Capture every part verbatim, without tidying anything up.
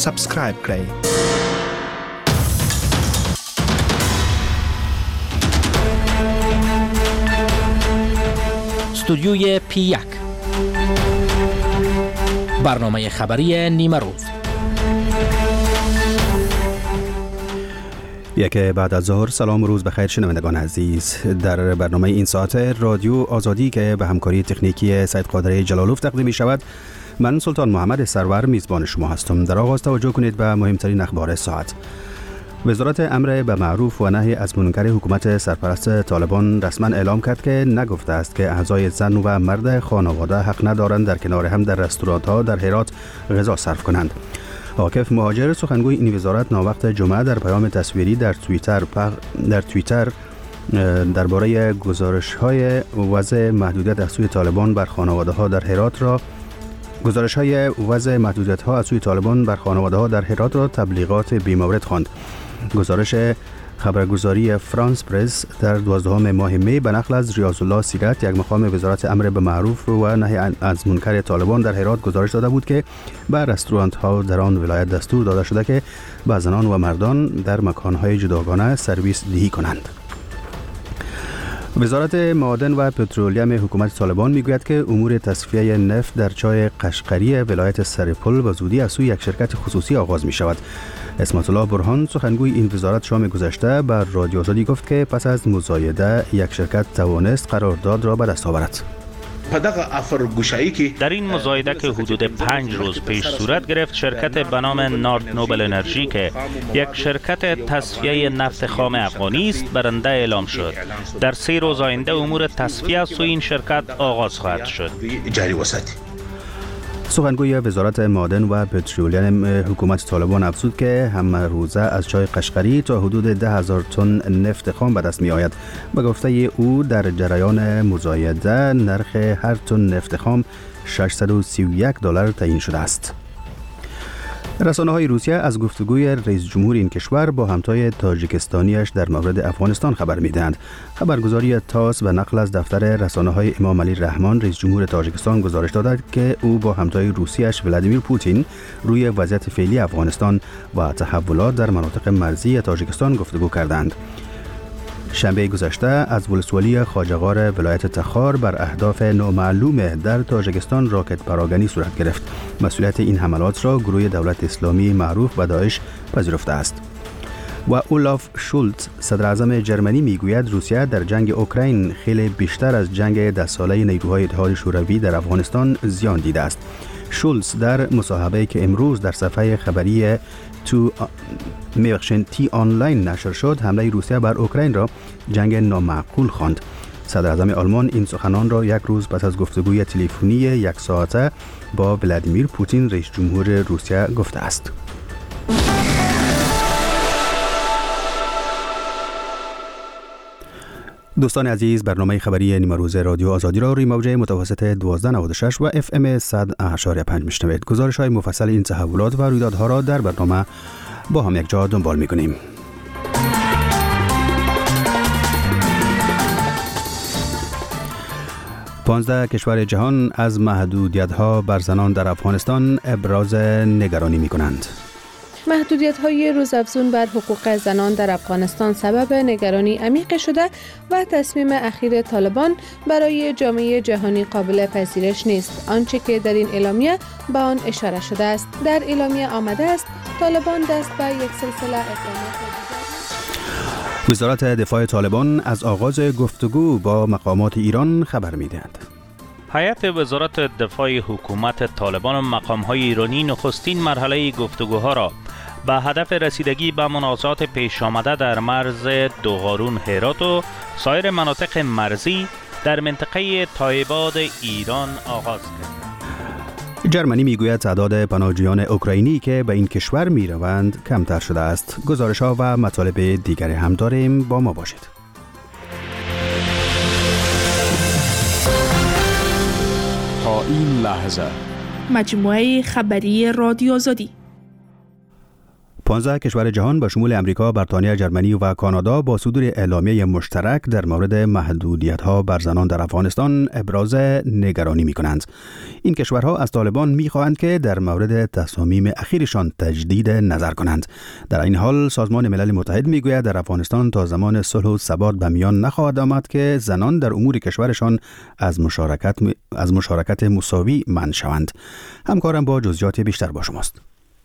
سابسکرایب کړئ. استودیوی پی یک، برنامه خبری نیمه روز. یک بعد از ظهر. سلام و روز بخیر شنوندگان عزیز. در برنامه این ساعت رادیو آزادی که به همکاری تکنیکی سید قادری جلالوف تقدیم می شود، من سلطان محمد سرور میزبان شما هستم. در آغاز توجه کنید به مهمترین اخبار ساعت. وزارت امر به معروف و نهی از منکر حکومت سرپرست طالبان رسما اعلام کرد که نگفته است که اعضای زن و مرد خانواده حق ندارند در کنار هم در رستوران‌ها در هرات غذا صرف کنند. عاکف مهاجر، سخنگوی این وزارت، ناوقت جمعه در پیام تصویری در توییتر در توییتر درباره گزارش‌های وضع محدودیت از سوی طالبان بر خانواده‌ها در هرات را گزارش‌های وضع محدودیت‌ها از سوی طالبان بر خانواده‌ها در هرات را تبلیغات بی‌مورد خواند. گزارش خبرگزاری فرانس پرس در دوازدهم ماه می به نقل از ریاض الله سیرت، یک مقام وزارت امر به معروف و نهی از منکر طالبان در هرات، گزارش داده بود که به رستوران‌ها در آن ولایت دستور داده شده که به زنان و مردان در مکان‌های جداگانه سرویس دهی کنند. وزارت معادن و پترولیم حکومت طالبان میگوید که امور تصفیه نفت در چای قشقری ولایت سرپل به زودی از سوی یک شرکت خصوصی آغاز می شود. اسمت الله برهان، سخنگوی این وزارت، شام گذشته بر رادیو آزادی گفت که پس از مزایده یک شرکت توانست قرارداد را به دست آورد. در این مزایده که حدود پنج روز پیش صورت گرفت، شرکت به نام نارت نوبل انرژی که یک شرکت تصفیه نفت خام افغانی است برنده اعلام شد. در سه روز آینده امور تصفیه از سوی این شرکت آغاز خواهد شد. سخنگوی وزارت معادن و پترولیم حکومت طالبان افزود که هم روزه از چای قشقری تا حدود ده هزار تن نفت خام به دست می آید. به گفته او در جریان مزایده نرخ هر تن نفت خام ششصد و سی و یک دلار تعیین شده است. رسانه‌های روسیه از گفتگوی رئیس جمهور این کشور با همتای تاجیکستانیش در مورد افغانستان خبر می‌دهند. خبرگزاری تاس به نقل از دفتر رسانه‌های امام علی رحمان، رئیس جمهور تاجیکستان، گزارش داده که او با همتای روسیه‌اش ولادیمیر پوتین روی وضعیت فعلی افغانستان و تحولات در مناطق مرزی تاجیکستان گفتگو کردند. شنبه گذشته از ولسوالی خواجه‌غار ولایت تخار بر اهداف نامعلوم در تاجیکستان راکت پراگنی صورت گرفت. مسئولیت این حملات را گروه دولت اسلامی معروف به داعش پذیرفته است. و اولاف شولتز، صدر اعظم جرمنی، میگوید روسیه در جنگ اوکراین خیلی بیشتر از جنگ ده ساله نیروهای اتحاد شوروی در افغانستان زیان دیده است. شولتز در مصاحبه‌ای که امروز در صفحه خبری تو میبخشن تی آنلاین نشر شد، حمله روسیه بر اوکراین را جنگ نامعقول خواند. صدر اعظم آلمان این سخنان را یک روز پس از گفتگوی تلفنی یک ساعته با ولادیمیر پوتین، رئیس جمهور روسیه، گفته است. دوستان عزیز، برنامه خبری نیمه روز رادیو آزادی را روی موج متوسط دوازده نود و شش و اف ام صد و هشت و پنج میشنوید. گزارش های مفصل این تحولات و رویدادها را در برنامه با هم یک جا دنبال میکنیم. پانزده کشور جهان از محدودیت‌ها بر زنان در افغانستان ابراز نگرانی میکنند. محدودیت‌های روزافزون بر حقوق زنان در افغانستان سبب نگرانی عمیق شده و تصمیم اخیر طالبان برای جامعه جهانی قابل پذیرش نیست. آنچه که در این اعلامیه به آن اشاره شده است. در اعلامیه آمده است طالبان دست به یک سلسله اقدامات. وزارت دفاع طالبان از آغاز گفتگو با مقامات ایران خبر می‌دهد. هیئت وزارت دفاع حکومت طالبان و مقام‌های ایرانی نخستین مرحله گفتگوها را به هدف رسیدگی به منازعات پیش آمده در مرز دوغارون هرات و سایر مناطق مرزی در منطقه تایباد ایران آغاز کرد. جرمنی میگوید تعداد پناهجویان اوکراینی که به این کشور میروند کمتر شده است. گزارش‌ها و مطالب دیگری هم داریم، با ما باشید. تا این لحظه مجموعه خبری رادیو آزادی. پانزده کشور جهان به شمول امریکا، بریتانیا، ژرمنی و کانادا با صدور اعلامیه مشترک در مورد محدودیت‌ها بر زنان در افغانستان ابراز نگرانی می‌کنند. این کشورها از طالبان می‌خواهند که در مورد تصامیم اخیرشان تجدید نظر کنند. در این حال سازمان ملل متحد می‌گوید در افغانستان تا زمان صلح و ثبات به میان نخواهد آمد که زنان در امور کشورشان از مشارکت از مشارکت مساوی منع شوند. همکارم با جزئیات بیشتر با شماست.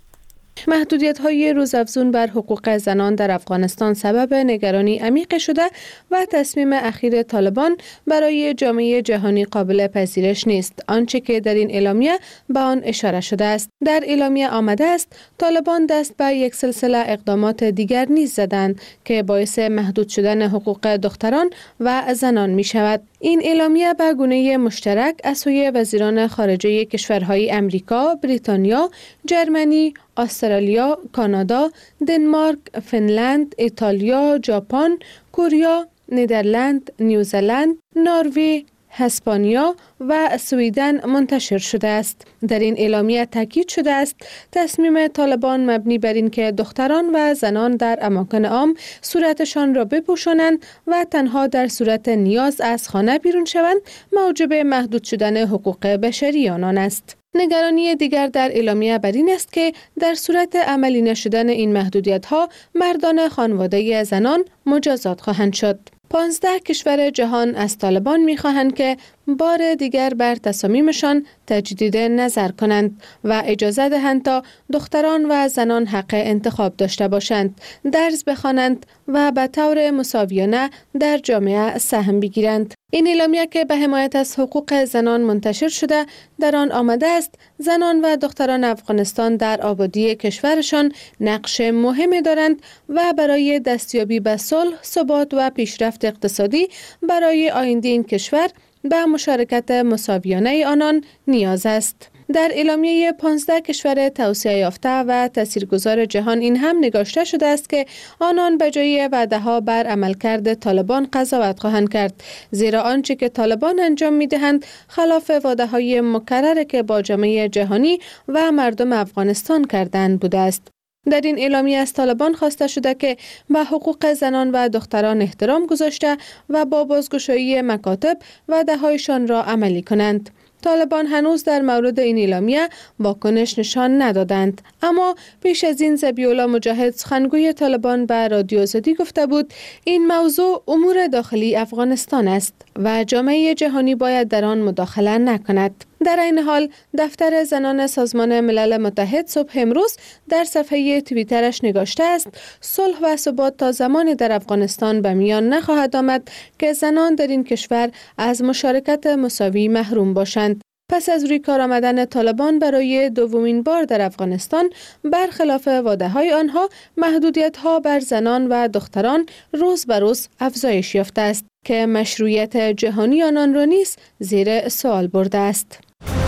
محدودیت‌های روزافزون بر حقوق زنان در افغانستان سبب نگرانی عمیق شده و تصمیم اخیر طالبان برای جامعه جهانی قابل پذیرش نیست. آنچه که در این اعلامیه به آن اشاره شده است. در اعلامیه آمده است طالبان دست به یک سلسله اقدامات دیگر نیز زدند که باعث محدود شدن حقوق دختران و زنان می شود. این اعلامیه به گونه مشترک از سوی وزیران خارجه کشورهای امریکا، بریتانیا، ژرمنی، استرالیا، کانادا، دنمارک، فنلند، ایتالیا، ژاپن، کره، ندرلند، نیوزلند، نروژ، اسپانیا و سوئیدن منتشر شده است. در این اعلامیه تاکید شده است تصمیم طالبان مبنی بر این که دختران و زنان در اماکن عام صورتشان را بپوشانند و تنها در صورت نیاز از خانه بیرون شوند موجب محدود شدن حقوق بشری آنان است. نگرانی دیگر در اعلامیه بر این است که در صورت عملی نشدن این محدودیت‌ها مردان خانواده زنان مجازات خواهند شد. پانزده کشور جهان از طالبان می‌خواهند که بار دیگر بر تصامیمشان تجدید نظر کنند و اجازه دهند تا دختران و زنان حق انتخاب داشته باشند، درس بخوانند و به طور مساویانه در جامعه سهم بگیرند. این اعلامیه که به حمایت از حقوق زنان منتشر شده در آن آمده است زنان و دختران افغانستان در آبادی کشورشان نقش مهمی دارند و برای دستیابی به صلح، ثبات و پیشرفت اقتصادی برای آینده این کشور به مشارکت مساویانه آنان نیاز است. در اعلامیه پانزده کشور توسعه یافته و تاثیرگذار جهان این هم نگاشته شده است که آنان به جای وعده‌ها بر عملکرد طالبان قضاوت خواهند کرد، زیرا آنچه که طالبان انجام می‌دهند خلاف وعده‌های مکرر که با جامعه جهانی و مردم افغانستان کردند بوده است. در این اعلامیه از طالبان خواسته شده که به حقوق زنان و دختران احترام گذاشته و با بازگشایی مکاتب وعده‌هایشان را عملی کنند. طالبان هنوز در مورد این اعلامیه واکنش نشان ندادند، اما پیش از این ذبیح‌الله مجاهد سخنگوی طالبان به رادیو آزادی گفته بود این موضوع امور داخلی افغانستان است و جامعه جهانی باید در آن مداخله نکند. در این حال دفتر زنان سازمان ملل متحد صبح امروز در صفحه توییترش نگاشته است صلح و ثبات تا زمانی در افغانستان به میان نخواهد آمد که زنان در این کشور از مشارکت مساوی محروم باشند. پس از روی کار آمدن طالبان برای دومین بار در افغانستان، برخلاف وعده‌های آنها محدودیت‌ها بر زنان و دختران روز به روز افزایش یافته است که مشروعیت جهانی آنان را نیز زیر سوال برده است.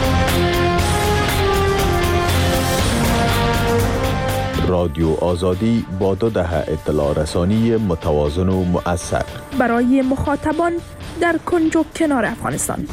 رادیو آزادی با دو دهه اطلاع رسانی متوازن و مؤثر برای مخاطبان در کنج و کنار افغانستان.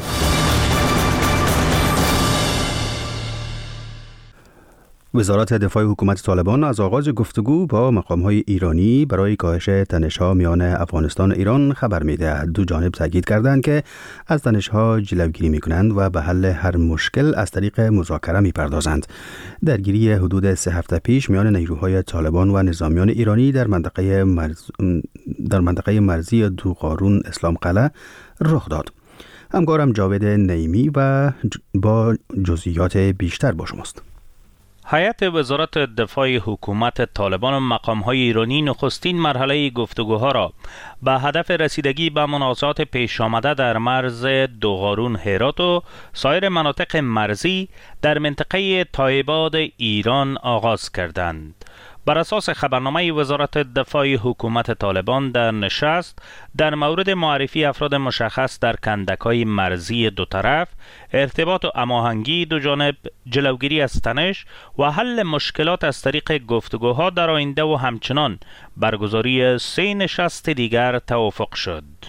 وزارت دفاع حکومت طالبان از آغاز گفتگو با مقام‌های ایرانی برای کاهش تنش‌ها میان افغانستان و ایران خبر می‌دهد. دو جانب تاکید کردند که از تنش‌ها جلوگیری می‌کنند و به حل هر مشکل از طریق مذاکره می‌پردازند. درگیری حدود سه هفته پیش میان نیروهای طالبان و نظامیان ایرانی در منطقه مرز... در منطقه مرزی دوغارون اسلام قلعه رخ داد. همکارم جاوید نعیمی و با جزئیات بیشتر با شماست. هیئت وزارت دفاع حکومت طالبان و مقام‌های ایرانی نخستین مرحله گفتگوها را به هدف رسیدگی به منازعات پیش آمده در مرز دوغارون هرات و سایر مناطق مرزی در منطقه تایباد ایران آغاز کردند. بر اساس خبرنامه وزارت دفاع حکومت طالبان در نشست در مورد معرفی افراد مشخص در کندک‌های مرزی دو طرف، ارتباط و هماهنگی دو جانب، جلوگیری از تنش و حل مشکلات از طریق گفتگوها در آینده و همچنان برگزاری سه نشست دیگر توافق شد.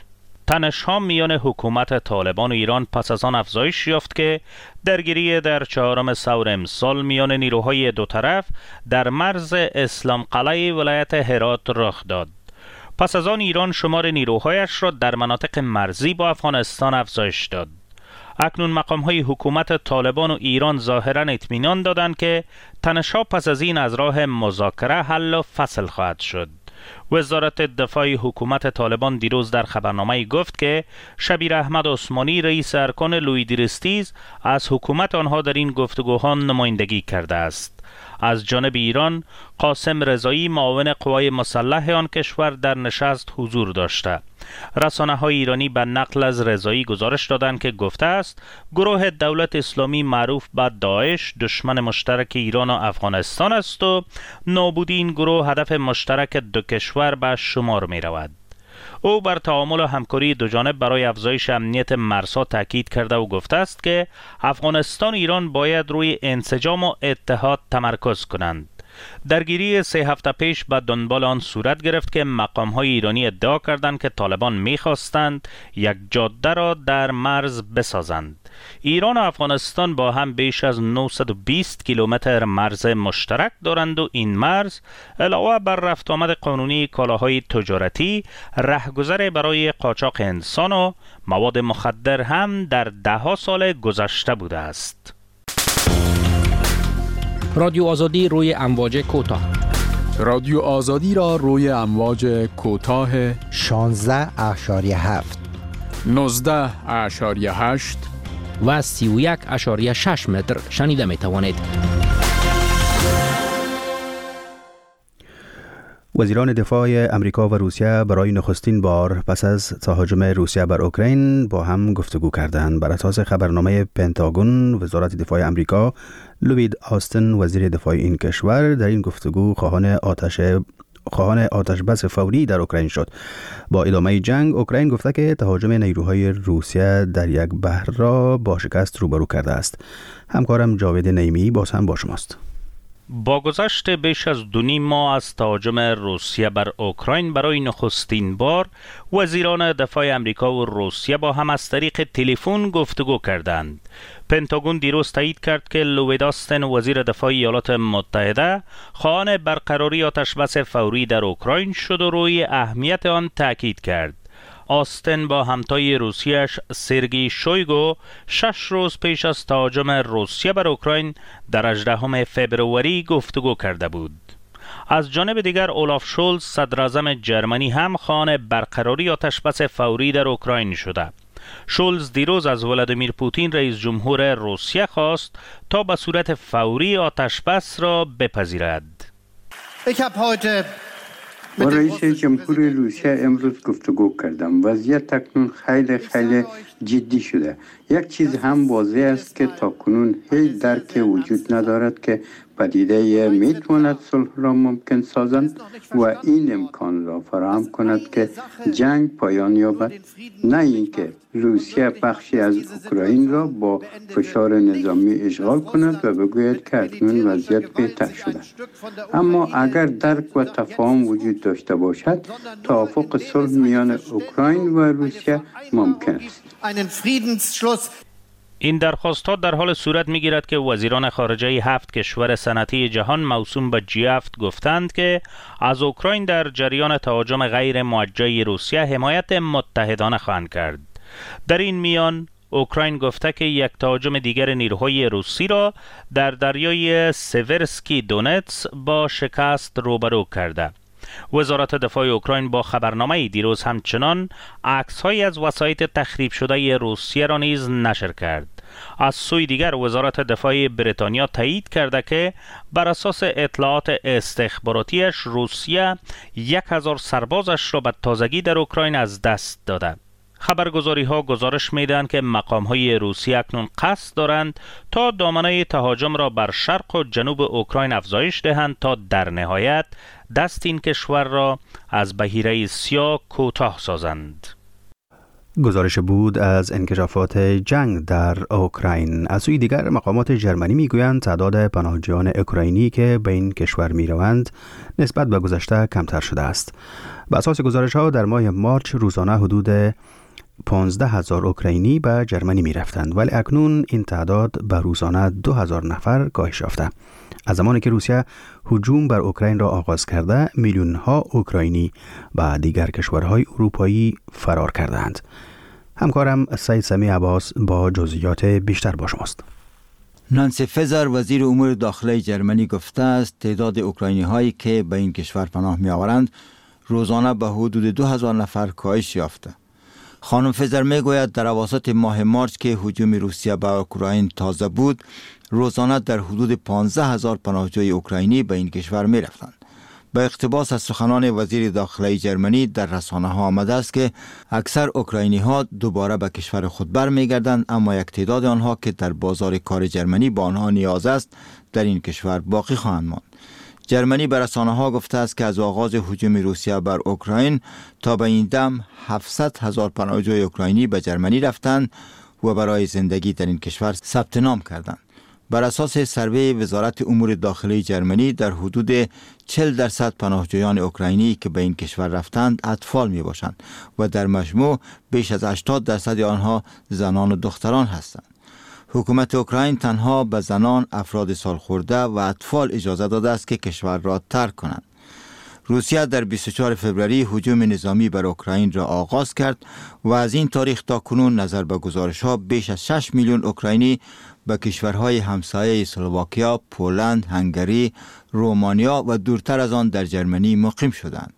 تنش‌ها میان حکومت طالبان و ایران پس از آن افزایش یافت که درگیری در چهارم ثور امسال میان نیروهای دو طرف در مرز اسلام قلعه ولایت هرات رخ داد. پس از آن ایران شمار نیروهایش را در مناطق مرزی با افغانستان افزایش داد. اکنون مقام‌های حکومت طالبان و ایران ظاهراً اطمینان دادند که تنش‌ها پس از این از راه مذاکره حل و فصل خواهد شد. وزارت دفاع حکومت طالبان دیروز در خبرنامه‌ای گفت که شبیر احمد عثمانی رئیس ارکان لویدرستیز از حکومت آنها در این گفتگوها نمایندگی کرده است. از جانب ایران قاسم رضایی معاون قوای مسلح آن کشور در نشست حضور داشته. رسانه‌های ایرانی به نقل از رضایی گزارش دادند که گفته است گروه دولت اسلامی معروف به داعش دشمن مشترک ایران و افغانستان است و نابودی این گروه هدف مشترک دو کشور به شمار می رود. او بر تعامل و همکاری دو جانب برای افزایش امنیت مرزها تاکید کرده و گفته است که افغانستان و ایران باید روی انسجام و اتحاد تمرکز کنند. درگیری سه هفته پیش به دنبال آن صورت گرفت که مقام‌های ایرانی ادعا کردند که طالبان می‌خواستند یک جاده را در مرز بسازند. ایران و افغانستان با هم بیش از نهصد و بیست کیلومتر مرز مشترک دارند و این مرز علاوه بر رفت آمد قانونی کالاهای تجارتی، رهگذر برای قاچاق انسان و مواد مخدر هم در ده‌ها سال گذشته بوده است. رادیو آزادی روی امواج کوتاه. رادیو آزادی را روی امواج کوتاه شانزده اشاری هفت، نوزده اشاری هشت و سی و یک اشاری شش متر شنیده می توانید. وزیران دفاع امریکا و روسیه برای نخستین بار پس از تهاجم روسیه بر اوکراین با هم گفتگو کردند. بر اساس خبرنامه پنتاگون، وزارت دفاع امریکا لوید آستن وزیر دفاع این کشور در این گفتگو خواهان آتش خواهان آتش بس فوری در اوکراین شد. با ادامه جنگ اوکراین گفته که تهاجم نیروهای روسیه در یک بحر را با شکست روبرو کرده است. همکارم جاوید نعیمی باز هم با شماست. با گذشت بیش از دو نیم ماه از تهاجم روسیه بر اوکراین برای نخستین بار وزیران دفاع امریکا و روسیه با هم از طریق تلفن گفتگو کردند. پنتاگون دیروز تایید کرد که لوید آستن وزیر دفاع ایالات متحده خواهان برقراری آتشبس فوری در اوکراین شد و روی اهمیت آن تاکید کرد. آستن با همتای روسیه‌اش سرگئی شویگو شش روز پیش از تهاجم روسیه بر اوکراین در هجدهم فوریه گفتگو کرده بود. از جانب دیگر اولاف شولز صدراعظم جرمنی هم خواهان برقراری آتشبس فوری در اوکراین شده. شولز دیروز از ولادیمیر پوتین رئیس جمهور روسیه خواست تا به صورت فوری آتشبس را بپذیرد. با رئیس جمهور روسیه امروز گفتگو کردم. وضعیت اکنون خیلی خیلی جدی شده. یک چیز هم واضح است که تاکنون هیچ درک وجود ندارد که پدیده میتواند صلح را ممکن سازند و این امکان را فراهم کند که جنگ پایان یابد، نه اینکه روسیه بخشی از اوکراین را با فشار نظامی اشغال کند و بگوید که اکنون وضعیت بهتر شده. اما اگر درک و تفاهم وجود داشته باشد، توافق صلح میان اوکراین و روسیه ممکن است. این درخواست‌ها در حال صورت می‌گیرد که وزیران خارجه هفت کشور صنعتی جهان موسوم به جی هفت گفتند که از اوکراین در جریان تهاجم غیر موجه روسیه حمایت متحدانه خواهند کرد. در این میان اوکراین گفته که یک تهاجم دیگر نیروهای روسی را در دریای سیورسکی دونتس با شکست روبرو کرده. وزارت دفاع اوکراین با خبرنامه دیروز همچنان عکس‌هایی از وسایط تخریب شده روسیه را نیز نشر کرد. از سوی دیگر وزارت دفاع بریتانیا تایید کرده که بر اساس اطلاعات استخباراتیش روسیه یک هزار سربازش را به تازگی در اوکراین از دست داده. خبرگزاری ها گزارش میدهند که مقام های روسی اکنون قصد دارند تا دامنه تهاجم را بر شرق و جنوب اوکراین افزایش دهند تا در نهایت دست این کشور را از بحیره سیاه کوتاه سازند. گزارش بود از انکشافات جنگ در اوکراین. از سوی دیگر مقامات جرمنی میگویند تعداد پناهجویان اوکراینی که به این کشور میروند نسبت به گذشته کمتر شده است. بر اساس گزارش ها در ماه مارچ روزانه حدود پانزده هزار اوکراینی به جرمنی می رفتند، ولی اکنون این تعداد به روزانه دو هزار نفر کاهش یافته. از زمانی که روسیه هجوم بر اوکراین را آغاز کرده، میلیون ها اوکراینی به دیگر کشورهای اروپایی فرار کردند. همکارم سید سمی عباس با جزئیات بیشتر با شماست. نانسی فزر وزیر امور داخلی جرمنی گفته است تعداد اوکراینی هایی که به این کشور پناه می آورند روزانه به حدود دو هزار نفر کاهش یافته. خانم فزر می گوید در اواسط ماه مارس که هجوم روسیه به اوکراین تازه بود، روزانه در حدود پانزده هزار پناهجوی اوکراینی به این کشور می رفتند. به اقتباس از سخنان وزیر داخلی جرمنی در رسانه ها آمده است که اکثر اوکراینی ها دوباره به کشور خود برمیگردند، اما یک تعداد آنها که در بازار کار جرمنی با آنها نیاز است در این کشور باقی خواهند ماند. جرمنی به رسانه ها گفته است که از آغاز هجوم روسیه بر اوکراین تا به این دم هفتصد هزار پناهجوی اوکراینی به جرمنی رفتند و برای زندگی در این کشور ثبت نام کردند. بر اساس سروی وزارت امور داخلی جرمنی در حدود چهل درصد پناهجویان اوکراینی که به این کشور رفتند اطفال می باشند و در مجموع بیش از هشتاد درصد آنها زنان و دختران هستند. حکومت اوکراین تنها به زنان، افراد سالخورده و اطفال اجازه داده است که کشور را ترک کنند. روسیه در بیست و چهارم فوریه هجوم نظامی بر اوکراین را آغاز کرد و از این تاریخ تا کنون نظر به گزارش‌ها بیش از شش میلیون اوکراینی به کشورهای همسایه اسلواکیا، پولند، هنگری، رومانیا و دورتر از آن در جرمنی مقیم شدند.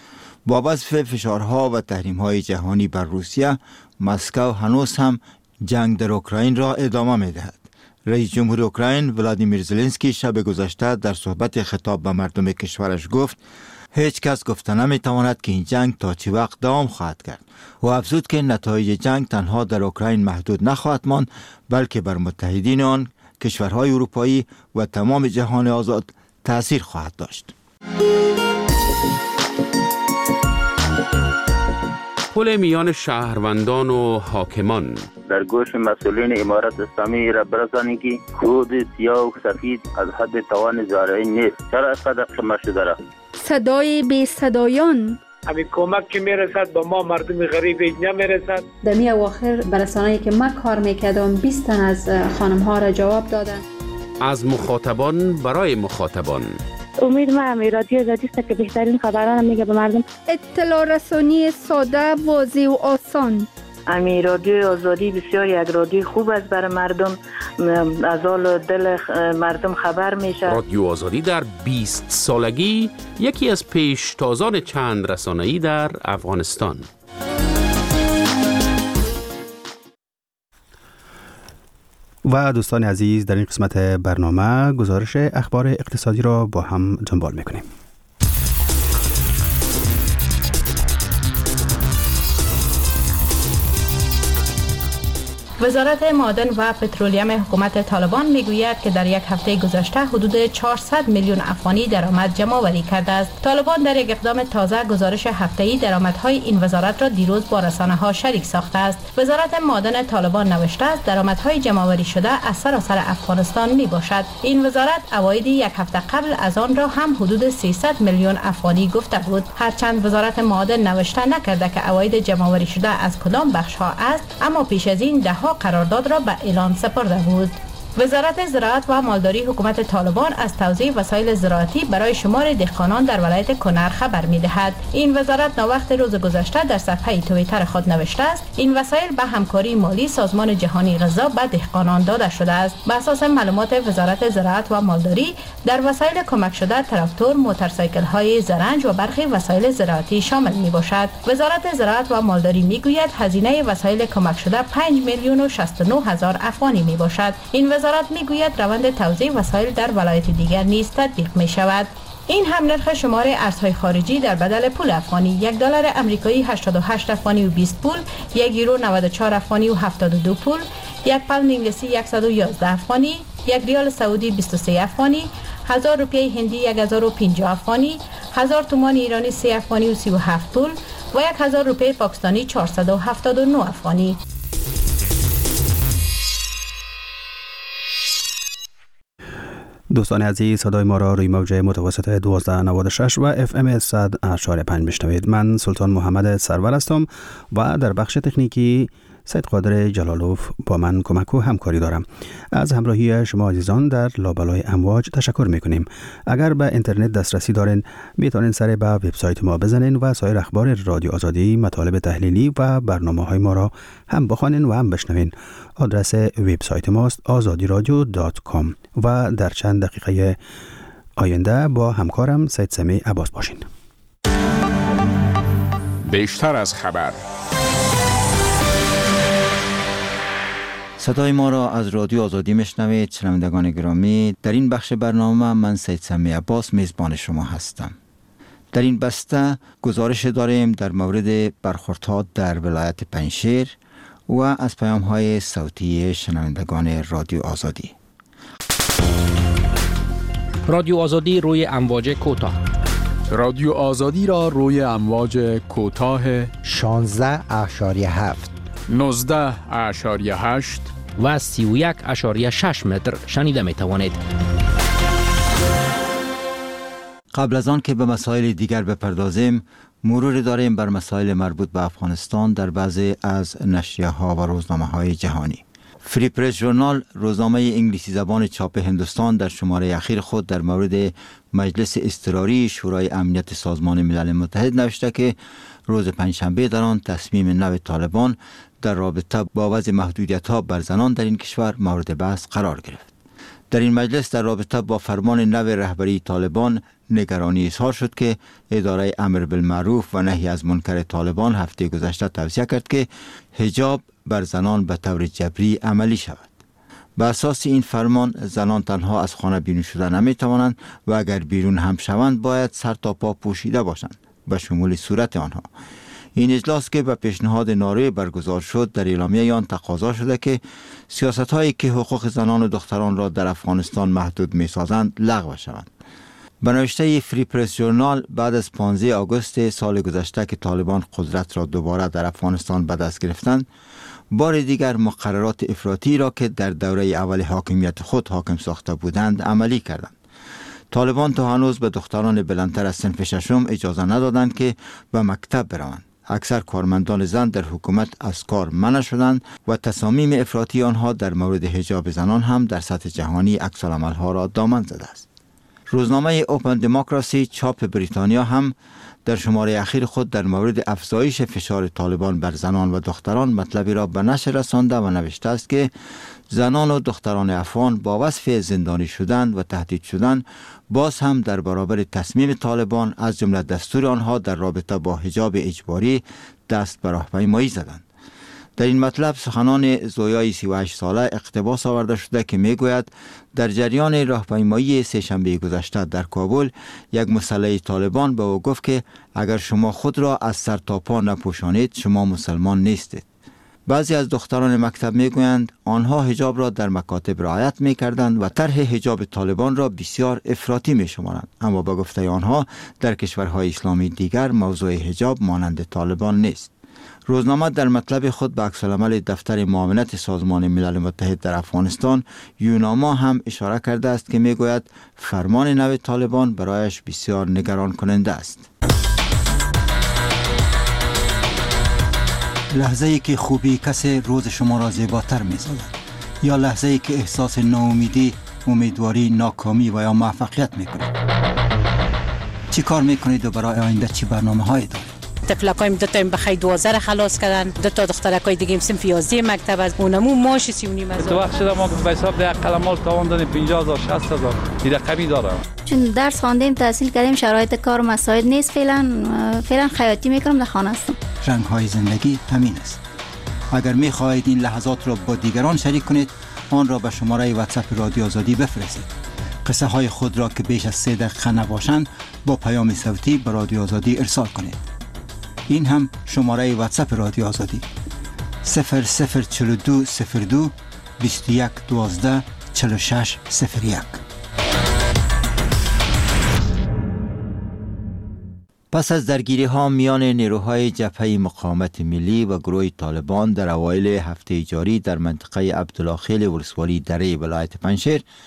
با وصف فشارها و تحریم‌های جهانی بر روسیه، مسکو هنوز هم جنگ در اوکراین را ادامه می‌دهد. رئیس جمهور اوکراین ولادیمیر زلنسکی شب گذشته در صحبت خطاب به مردم کشورش گفت هیچ کس گفته نمی‌تواند که این جنگ تا چه وقت دوام خواهد کرد و افزود که نتایج جنگ تنها در اوکراین محدود نخواهد ماند، بلکه بر متحدین آن، کشورهای اروپایی و تمام جهان آزاد تأثیر خواهد داشت. پل میان شهروندان و حاکمان در گوش مسئولین امارت اسلامی را برسانید که خود سیاه و سفید از حد توان زارعی نیست. چرا اینقدر شما شده را؟ صدای بی صدایان، همین کمک که میرسد با ما مردم غریب نمیرسد. در می اواخر برسانه‌ای که من کار میکردم بیست تن از خانم ها را جواب دادن. از مخاطبان برای مخاطبان. امید ما امی رادیو آزادی است که بهترین خبران میگه به مردم. اطلاع رسانی ساده، واضح و آسان. امی رادیو آزادی بسیار یک رادیو خوب است برای مردم، از حال دل مردم خبر میشه. رادیو آزادی در بیست سالگی یکی از پیشتازان چند رسانه‌ای در افغانستان. و دوستان عزیز، در این قسمت برنامه گزارش اخبار اقتصادی را با هم دنبال میکنیم. وزارت معدن و پترولیم حکومت طالبان میگوید که در یک هفته گذشته حدود چهارصد میلیون افغانی درآمد جمع آوری کرده است. طالبان در یک اقدام تازه گزارش هفته‌ای درآمدهای این وزارت را دیروز با رسانه‌ها شریک ساخته است. وزارت معدن طالبان نوشته است درآمدهای جمع آوری شده از سراسر افغانستان می باشد. این وزارت اوایل یک هفته قبل از آن را هم حدود سیصد میلیون افغانی گفته بود. هرچند وزارت معدن نوشته نکرده که اوایل جمع آوری شده از کدام بخش‌ها است، اما پیش از این ده قرارداد را به اعلان سپرده بود. وزارت زراعت و مالداری حکومت طالبان از توزیع وسایل زراعتی برای شمار دهقانان در ولایت کنر خبر می‌دهد. این وزارت ناوقت روز گذشته در صفحه توییتر خود نوشته است این وسایل به همکاری مالی سازمان جهانی غذا به دهقانان داده شده است. به اساس معلومات وزارت زراعت و مالداری در وسایل کمک شده تراکتور، موتورسیکل‌های زرنج و برخی وسایل زراعتی شامل می‌باشد. وزارت زراعت و مالداری می‌گوید هزینه وسایل کمک شده پنج میلیون و شصت و نه هزار افغانی می‌باشد. این وزارت میگوید روند توزیع وسایل در ولایت دیگر نیز تطبیق می شود. این هم نرخ شمار ارزهای خارجی در بدل پول افغانی: یک دلار امریکایی هشتاد و هشت افغانی و بیست پول، یک یورو نود و چهار افغانی و هفتاد و دو پول، یک پوند انگلیسی صد و یازده افغانی، یک ریال سعودی بیست و سه افغانی، هزار روپیه هندی یک هزار و پنجاه افغانی، هزار تومان ایرانی سه افغانی و سی و هفت پول و یک هزار روپیه پاکستانی چهارصد و هفتاد و نه افغانی. دوستان عزیز، صدای ما را روی موج متوسط دوازده نود و شش و اف ام صد اشاره پنج میشنوید. من سلطان محمد سرور هستم و در بخش تکنیکی سید قادر جلالوف با من کمک و همکاری دارم. از همراهی شما عزیزان در لابلای امواج تشکر میکنیم. اگر به اینترنت دسترسی دارین میتونین سر به وبسایت ما بزنین و سایر اخبار رادیو آزادی، مطالب تحلیلی و برنامه های ما را هم بخوانین و هم بشنوین. آدرس وبسایت ماست آزادی رادیو دات کام و در چند دقیقه آینده با همکارم سید سمی عباس باشین. بیشتر از خبر. صدای ما را از رادیو آزادی میشنوید. شنوندگان گرامی، در این بخش برنامه من سید سمی عباس میزبان شما هستم. در این بسته گزارش داریم در مورد برخوردها در ولایت پنجشیر و از پیام‌های صوتی شنوندگان رادیو آزادی. رادیو آزادی روی امواج کوتاه. رادیو آزادی را روی امواج کوتاه شانزده اعشاریه هفت، نوزده اعشاریه هشت و سی و یک اعشاریه شش متر شنیده می توانید. قبل از آن که به مسائل دیگر بپردازیم، مرور داریم بر مسائل مربوط به افغانستان در بعضی از نشریه ها و روزنامه های جهانی. فری پرس ژورنال، روزنامه انگلیسی زبان چاپ هندوستان، در شماره اخیر خود در مورد مجلس اضطراری شورای امنیت سازمان ملل متحد نوشته که روز پنجشنبه در آن تصمیم نو طالبان در رابطه با وضع محدودیت‌ها بر زنان در این کشور مورد بحث قرار گرفت. در این مجلس در رابطه با فرمان نو رهبری طالبان نگرانی اظهار شد که اداره امر بالمعروف و نهی از منکر طالبان هفته گذشته توصیه کرد که حجاب بر زنان به طور جبری عملی شود. به اساس این فرمان زنان تنها از خانه بیرون شده نمی توانند و اگر بیرون هم شوند باید سر تا پا پوشیده باشند به شمول صورت آنها. این اجلاس که به پیشنهاد ناروی برگزار شد در اعلامیه آن تقاضا شده که سیاست‌هایی که حقوق زنان و دختران را در افغانستان محدود می‌سازند لغو شوند. به نوشته فری پرس ژورنال، بعد از پانزده آگوست سال گذشته که طالبان قدرت را دوباره در افغانستان به دست گرفتند، بار دیگر مقررات افراطی را که در دوره اول حاکمیت خود حاکم ساخته بودند عملی کردند. طالبان تا هنوز به دختران بلندتر از صنف ششم اجازه ندادند که به مکتب بروند. اکثر کارمندان زن در حکومت از کار منع شدند و تصامیم افراطی آنها در مورد حجاب زنان هم در سطح جهانی عکس‌العمل‌ها را دامن زده است. روزنامه اوپن دموکراسی چاپ بریتانیا هم در شماره اخیر خود در مورد افزایش فشار طالبان بر زنان و دختران مطلبی را به نشر رسانده و نوشته است که زنان و دختران افغان با وصف زندانی شدن و تهدید شدن باز هم در برابر تصمیم طالبان از جمله دستور آنها در رابطه با حجاب اجباری دست به راهپیمایی زدند. در این مطلب سخنان زویای سی و هشت ساله اقتباس آورده شده که میگوید در جریان راهپیمایی سه‌شنبه گذشته در کابل یک مسلح طالبان به او گفت که اگر شما خود را از سر تا پا نپوشانید شما مسلمان نیستید. بعضی از دختران مکتب میگویند آنها حجاب را در مکاتب رعایت میکردند و طرح حجاب طالبان را بسیار افراطی میشمارند، اما به گفته آنها در کشورهای اسلامی دیگر موضوع حجاب مانند طالبان نیست. روزنامه در مطلب خود به عکس‌العمل دفتر معاونت سازمان ملل متحد در افغانستان یوناما هم اشاره کرده است که میگوید فرمان نو طالبان برایش بسیار نگران کننده است. لحظه ای که خوبی کسی روز شما را زیباتر می‌سازد، یا لحظه ای که احساس ناامیدی، امیدواری، ناکامی و یا موفقیت می‌کنید. چی کار می‌کنید و برای آینده چی برنامه‌هایی دارید؟ تفلکایم دو تا بخیر دوازده خلاص کردن، دو تا دخترکای دیگه صنف یازده مکتب از اونمو ماش سی و نیم هزار. تو وقت شده ما به حساب ده قلمال تاوان دادیم پنجاه هزار شصت هزار این رقمی داره. چون درس خواندیم تحصیل کردیم شرایط کار مساعد نیست، فعلا فعلا خیاطی میکنم در خانه هستم. رنگ های زندگی همین است. اگر میخواهید این لحظات را با دیگران شریک کنید آن را به شماره واتساپ رادیو آزادی بفرستید. قصه های خود را که بیش از سه دقیقه نباشند با پیام صوتی به رادیو آزادی ارسال کنید. این هم شماره واتساپ رادیو آزادی صفر صفر چهل و دو صفر دو بیست و یک دوازده چهل و شش صفر یک. پس از درگیری ها میان نیروهای جبهه مقاومت ملی و گروه طالبان در اوایل هفته جاری در منطقه عبدالله خیل ولسوالی دره ولایت پنجشیر،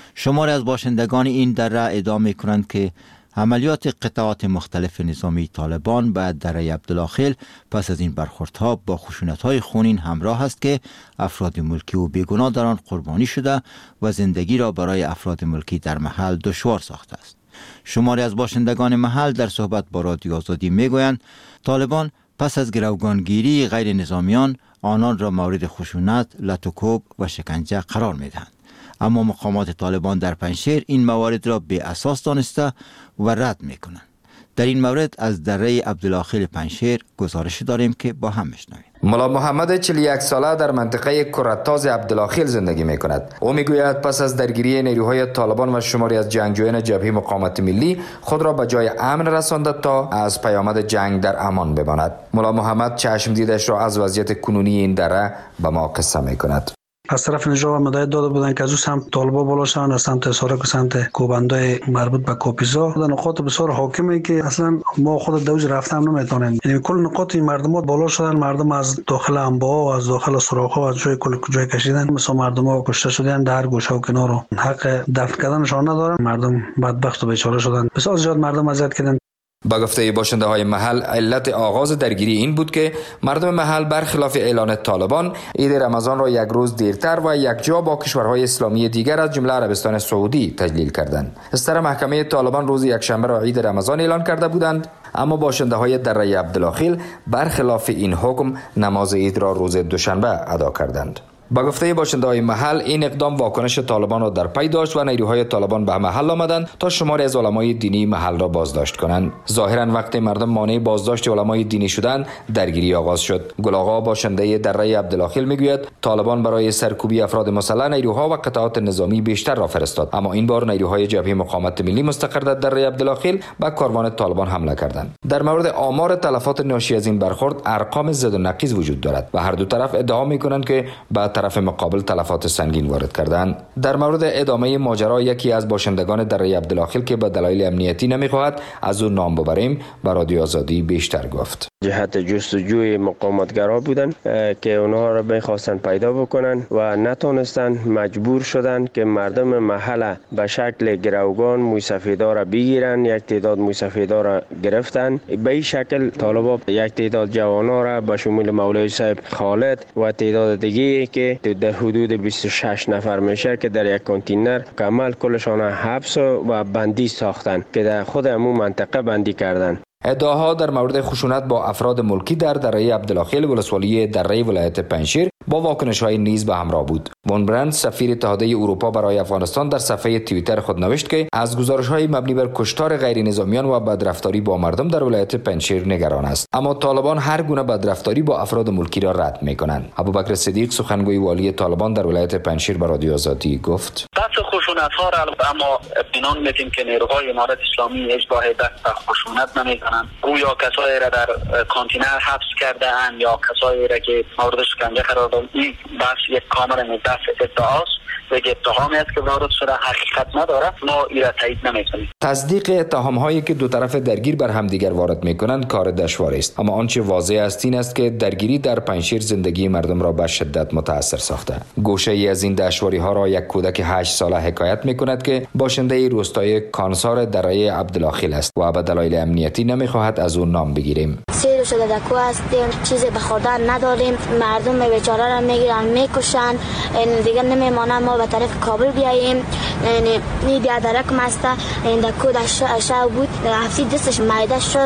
شماری از باشندگان این دره ادعا می‌کنند که عملیات قطعات مختلف نظامی طالبان به دره عبدالاخیل پس از این برخوردها با خشونت‌های خونین همراه است که افراد ملکی و بیگناه در آن قربانی شده و زندگی را برای افراد ملکی در محل دشوار ساخته است. شماری از باشندگان محل در صحبت با رادیو آزادی میگویند طالبان پس از گروگانگیری غیر نظامیان آنان را مورد خشونت، لطوکوب و شکنجه قرار میدهند. اما مقامات طالبان در پنجشیر این موارد را بی اساس دانسته و رد میکنند. در این مورد از دره عبدالاخیل پنجشیر گزارش داریم که با هم میشنویم. ملا محمد چهل و یک ساله در منطقه کرتاز عبدالاخیل زندگی می کند. او میگوید پس از درگیری نیروهای طالبان و شماری از جنگجویان جبهه مقاومت ملی خود را به جای امن رسانده تا از پیامد جنگ در امان بماند. ملا محمد چشم دیدش را از وضعیت کنونی این دره به ما قصه می کند. از طرف نجات مدعیت داده بودند که از او سمت طالبا بالا شوند، از سمت سارک و سمت کوبندای مربوط به کاپیزا در نقاط بسیار حاکمه که اصلا ما خود دوج رفتن نمیتونیم. یعنی کل نقاط این مردم بالا شدن، مردم از داخل انباها و از داخل سوراخ‌ها از جای کل جای کشیدن، مثلا مردم ها کشته شدن در گوشه و کنار، حق دفن کردنشان ندارن. مردم بدبخت و بیچاره شدن، بسیار زیاد مردم اذیت کردن. با گفته باشنده های محل علت آغاز درگیری این بود که مردم محل برخلاف اعلان طالبان عید رمضان را یک روز دیرتر و یکجا با کشورهای اسلامی دیگر از جمله عربستان سعودی تجلیل کردند. از طرف محکمه طالبان روز یکشنبه را عید رمضان اعلان کرده بودند، اما باشنده های دره عبدالاخیل برخلاف این حکم نماز عید را روز دوشنبه ادا کردند. با گفته باشنده های محل این اقدام واکنش طالبان را در پی داشت و نیروهای طالبان به محل آمدند تا شماری از علمای دینی محل را بازداشت کنند. ظاهرا وقتی مردم مانع بازداشت علمای دینی شدند درگیری آغاز شد. گل آقا باشنده دره عبدالاخیل میگوید طالبان برای سرکوبی افراد مسلح نیروها و قطعات نظامی بیشتر را فرستاد، اما این بار نیروهای جبهه مقاومت ملی مستقر در دره عبدالاخیل به کاروان طالبان حمله کردند. در مورد آمار تلفات ناشی از این برخورد ارقام زد و نقیض وجود دارد و هر دو طرف ادعا میکنند که به طرف مقابل تلفات سنگین وارد کردند. در مورد ادامه ماجرا یکی از باشندگان دره عبدالاخیل که به دلایل امنیتی نمیخواهد از او نام ببریم به رادیو آزادی بیشتر گفت. جهت جستجوی مقاومتگرا بودن که اونها را بخواستن پیدا بکنن و نتونستن، مجبور شدن که مردم محله به شکل گروگان موسفیدا را بگیرن. یک تعداد موسفیدا را گرفتن. به این شکل طالبا یک تعداد جوانا را به شمول مولوی صاحب خالد و تعداد دیگه که در حدود بیست و شش نفر میشه که در یک کانتینر کامل کلشان حبس و بندی ساختن که در خود همون منطقه بندی کردن. ادعاها در مورد خشونت با افراد ملکی در دره عبدالاخیل ولسوالی دره ولایت پنجشیر با واکنش‌های نیز به همراه بود. وان برند سفیر اتحادیه اروپا برای افغانستان در صفحه توییتر خود نوشت که از گزارش‌های مبنی بر کشتار غیر نظامیان و بدرفتاری با مردم در ولایت پنجشیر نگران است، اما طالبان هر گونه بدرفتاری با افراد ملکی را رد می‌کنند. ابوبکر صدیق سخنگوی والی طالبان در ولایت پنجشیر به رادیو آزادی گفت: دست خشونت‌ها را اما اطمینان میدیم که نیروهای امارت اسلامی هیچ گاه دست خشونت نمی‌زنند. گویا کسایی را در کانتینر حبس کرده‌اند یا کسایی را که مورد شکنجه قرار دادند. این بحث یک کاملا دست ادعاست و یک اتهامی است که وارد شده، حقیقت نداره. ما این را تایید نمی‌کنیم. تصدیق اتهام‌هایی که دو طرف درگیر بر هم دیگر وارد می‌کنند کار دشواری است، اما آنچه واضح است این است که درگیری در پنجشیر زندگی مردم را به شدت متاثر ساخته. گوشه‌ای از این دشواری‌ها را یک کودک هشت ساله حکایت می‌کند که باشنده روستای کانسار دره عبدالاخیل است و به دلایل امنیتی نمی‌خواهد از اون نام بگیریم. سیر شده دکو هستیم، چیزی به خوردن نداریم، مردم بیچاره را میگیرن میکشن، دیگه نمیمانه ما به طرف کابل بیاییم. یعنی این بیادرک مسته این دکو دشت اشعه بود، هفتی دستش مایده شد.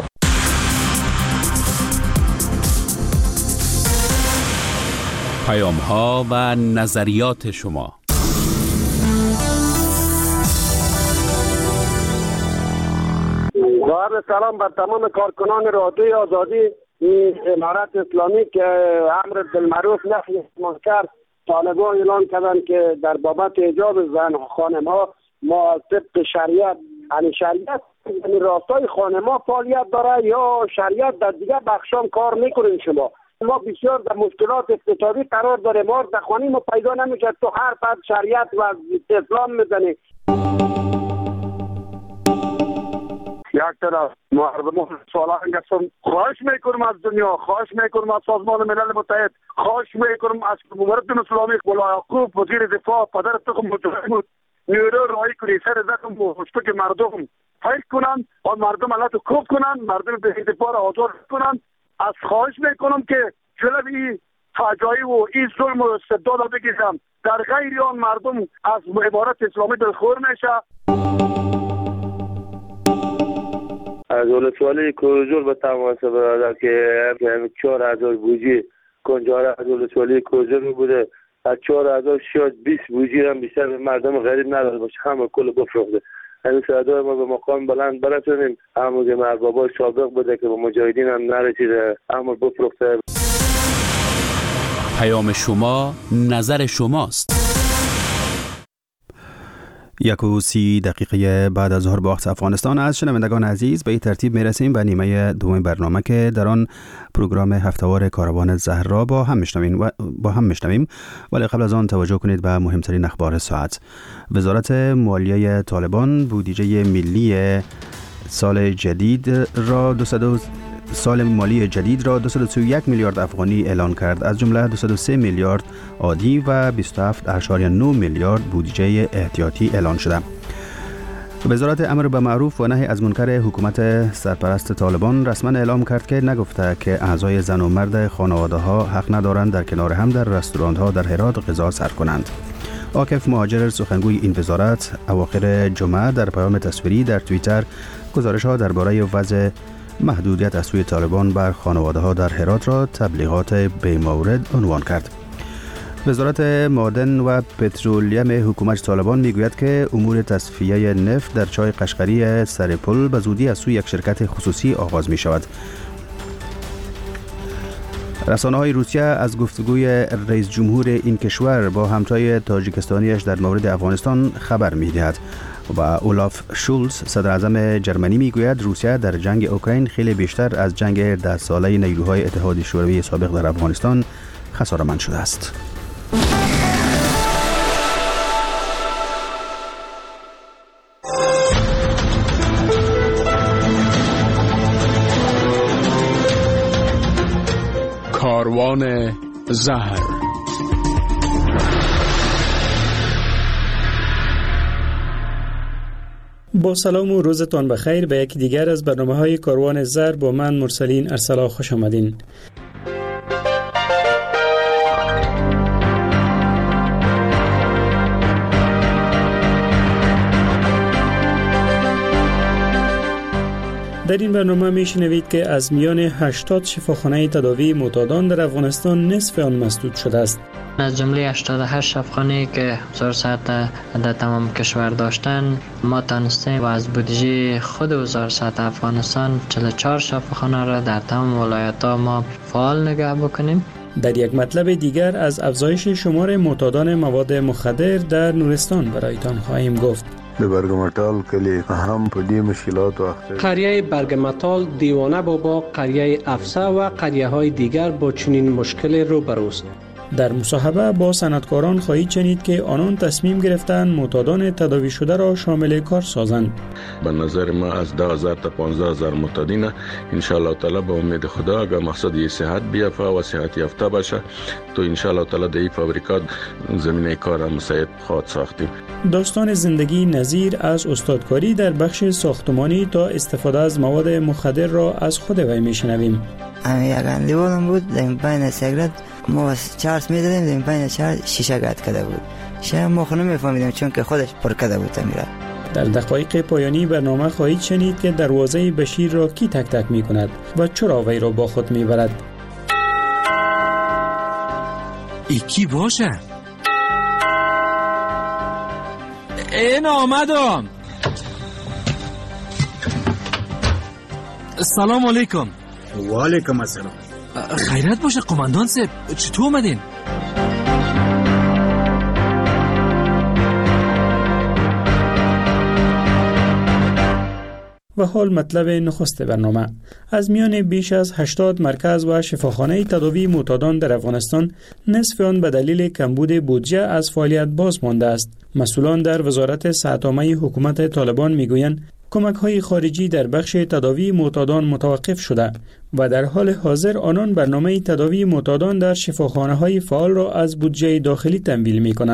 پیام ها و نظریات شما. با سلام بر تمام کارکنان رادیو آزادی امارت اسلامی که امر بالمعروف نهی عن المنکر طالبان اعلان کردند که در بابت حجاب زن خانم‌ها ما طبق شریعت، یعنی شریعت یعنی راستای خانم‌ها فعالیت داره یا شریعت در دیگه بخشام کار میکنین. شما ما بسیار در مشکلات اقتصادی قرار داریم، ما در خانه ما پیدا نمیشه، تو هر فرد شریعت و اسلام میزنی. یک طرف مردم سالان گفتم خواهش میکنم از دنیا، خواهش میکنم از سازمان ملل متحد، خواهش میکنم از امارت اسلامی، مولا یعقوب وزیر دفاع پدر تخم مجاهد بود، نیرو رای کنی سر زدم و که مردم فایل کنن و مردم علت کوب کنن، مردم به اعتبار آزار کنن. از خواهش میکنم که جلوی فجایی و این ظلم و استبداد را بگیرم. در غیر آن مردم از عبارت اسلامی دلخور میشه. از ولسوالی کوزور به تماس برادر که چهار هزار بوجی کنجاره از ولسوالی کوزور بوده، از چهار هزار شاید بیست بوجی هم بیشتر مردم غریب نداره باشه، همه کل بفروخته. این صدای ما به مقام بلند برسونیم، همون که مربابا سابق بوده که به مجاهدین هم نرسیده، همون بفروخته. پیام شما نظر شماست. یک و سی دقیقه بعد از ظهر به وقت افغانستان از شنوندگان عزیز به این ترتیب میرسیم به نیمه دوم برنامه که در آن پروگرام هفتهوار کاروان زهرا با هم میشنویم و با هم میشنویم ولی قبل از آن توجه کنید به مهمترین اخبار ساعت. وزارت مالیه طالبان بودجه ملی سال جدید را دویست سال مالی جدید را دویست و سی و یک میلیارد افغانی اعلان کرد، از جمله دویست و سه میلیارد عادی و بیست و هفت ممیز نه میلیارد بودجه احتیاطی اعلان شده. وزارت امر به معروف و نهی از منکر حکومت سرپرست طالبان رسما اعلام کرد که نگفته که اعضای زن و مرد خانواده ها حق ندارند در کنار هم در رستوران ها در هرات غذا سرو کنند. عاکف مهاجر سخنگوی این وزارت اواخر جمعه در پیام تصویری در توییتر گزارش ها درباره وضع محدودیت از سوی طالبان بر خانواده ها در هرات را تبلیغات بی‌مورد عنوان کرد. وزارت معدن و پترولیم حکومت طالبان میگوید که امور تصفیه نفت در چای قشقری سرپل به زودی از سوی یک شرکت خصوصی آغاز می شود. رسانه های روسیه از گفتگوی رئیس جمهور این کشور با همتای تاجیکستانیش در مورد افغانستان خبر می دهد و اولاف شولز صدر اعظم جرمنی میگوید روسیه در جنگ اوکراین خیلی بیشتر از جنگ ده ساله نیروهای اتحاد شوروی سابق در افغانستان خساره‌مند شده است. کاروان زهر. با سلام و روزتان بخیر به یکی دیگر از برنامه‌های کاروان زر با من مرسلین ارسلا خوش آمدین. در این برنامه میشنوید که از میان هشتاد شفاخانه تداوی معتادان در افغانستان نصف آن مسدود شده است. از جمله هشتاد و هشت شفاخانه که هزار ساعت در تمام کشور داشتن، ما تانستیم و از بودجه خود هزار ساعت افغانستان چهل و چهار شفاخانه را در تمام ولایت‌ها ما فعال نگه بکنیم. در یک مطلب دیگر از افزایش شمار معتادان مواد مخدر در نورستان برایتان خواهیم گفت. در برگمتال کلی هم په دې مشکلات وقت قریه برگمتال، دیوانه بابا، قریه افسه و قریه های دیگر با چنین مشکل روبروست. در مصاحبه با صنعتکاران خواهید شنید که آنان تصمیم گرفتند معتادان تداوی شده را شامل کار سازند. به نظر ما از ده هزار تا پانزده هزار معتادین ان شاء الله تعالی به امید خدا اگر مقصد یه صحت بیافته و صحت یافته باشه تو ان شاء الله تعالی در این فابریکات زمینه کار مساعد خواهد ساختیم. داستان زندگی نظیر از استادکاری در بخش ساختمانی تا استفاده از مواد مخدر را از خود وی میشنویم. یک اندیوالم بود در بین سیگرت ما چارس میدادیم، در بین چارس شیشه قطع کرده بود. شاید ما خود نمیفهمیدیم چون که خودش پر کرده بود میره. در دقایق پایانی برنامه خواهید شنید که دروازه بشیر را کی تک تک می کند و چرا وی را با خود می برد. ای کی باشه؟ این آمدم. سلام علیکم. و علیکم السلام. خیرت باشه قماندان صاحب، چطور اومدین؟ و حال مطلب نخست برنامه. از میان بیش از هشتاد مرکز و شفاخانه تداوی معتادان در افغانستان نصف آن به دلیل کمبود بودجه از فعالیت باز مانده است. مسئولان در وزارت صحت‌عامه حکومت طالبان میگویند کمک‌های خارجی در بخش تداوی معتادان متوقف شده و در حال حاضر آنان برنامه تداوی معتادان در شفاخانه‌های فعال را از بودجه داخلی تمویل می‌کنند.